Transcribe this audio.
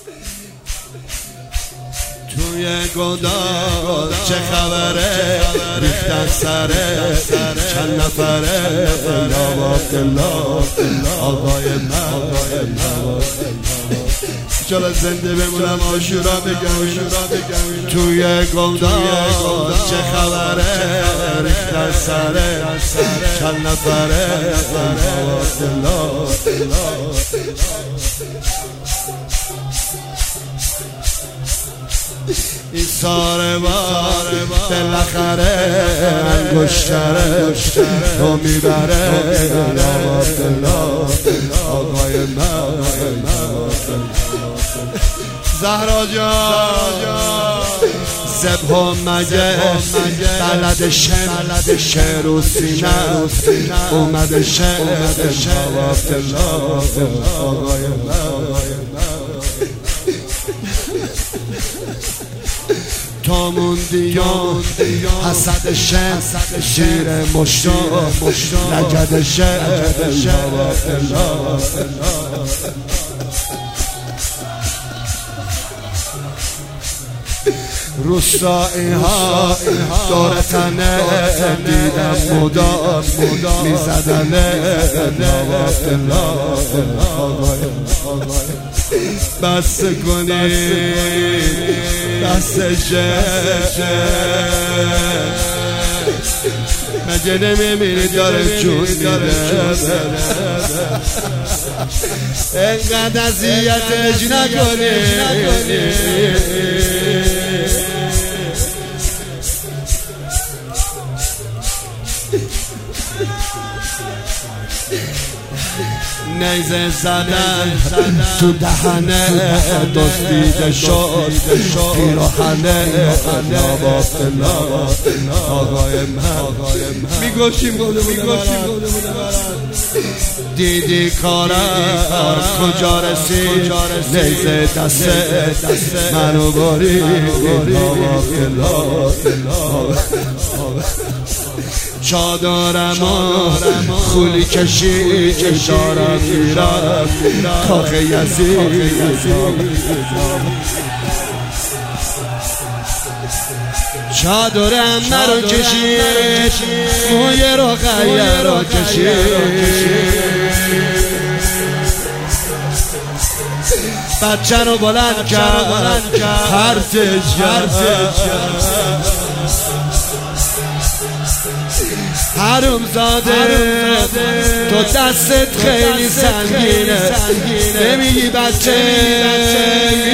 توی گودال چه خبره ریختن سره چند نفره یا عبدالله آقای من چرا زنده بمونم عاشورا بگم توی گودال چه خبره ریختن سره چند نفره یا عبدالله این ساربار بالاخره انگشتره تو میبره یا عبدالله آقای من زهرا جان زبه مگه بلد شعر و سینه اومده شعر یا عبدالله آقای من تو موندی حسد شیر مشتاق لگد شعر یا عبدالله روستایی ها دور تنه دیدم مدام میزدنه یا عبدالله بس کنی بس مگه نمیمیری داره جون میده اینقدر اذیتش نکنی نیزه زدن تو دهنه دزدیده شد پیراهنه یا عبدالله آقای من میگوشیم دیدی کارم کجا رسید نیزه دسته منو برید یا عبدالله چادرمو خولی کشید دارم میرم کاخ یزید چادرم مرو کشید موی رقیه رو کشید بچه رو بلند کرد حرفش حروم زاده تو دستت خیلی سنگینه نمیگی بچه